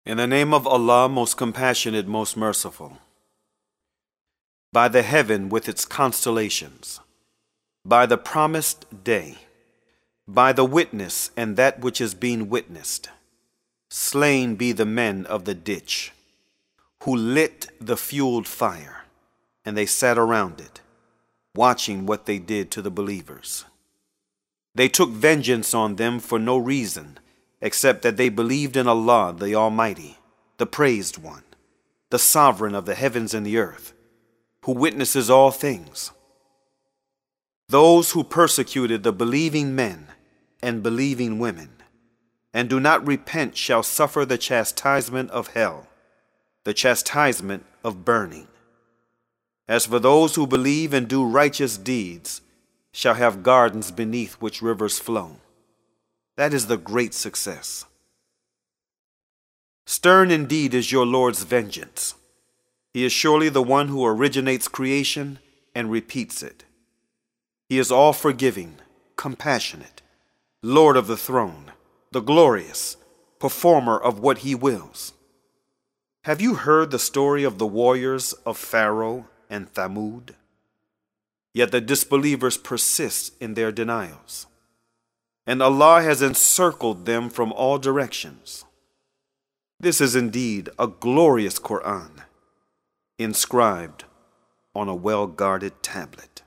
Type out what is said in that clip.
In the name of Allah, most compassionate, most merciful. By the heaven with its constellations, by the promised day, by the witness and that which is being witnessed, slain be the men of the ditch, who lit the fueled fire, and they sat around it, watching what they did to the believers. They took vengeance on them for no reason, except that they believed in Allah, the Almighty, the Praised One, the Sovereign of the heavens and the earth, who witnesses all things. Those who persecuted the believing men and believing women, and do not repent shall suffer the chastisement of hell, the chastisement of burning. As for those who believe and do righteous deeds, shall have gardens beneath which rivers flow. That is the great success. Stern indeed is your Lord's vengeance. He is surely the one who originates creation and repeats it. He is all forgiving, compassionate, Lord of the throne, the glorious, performer of what he wills. Have you heard the story of the warriors of Pharaoh and Thamud? Yet the disbelievers persist in their denials, and Allah has encircled them from all directions. This is indeed a glorious Quran, inscribed on a well-guarded tablet.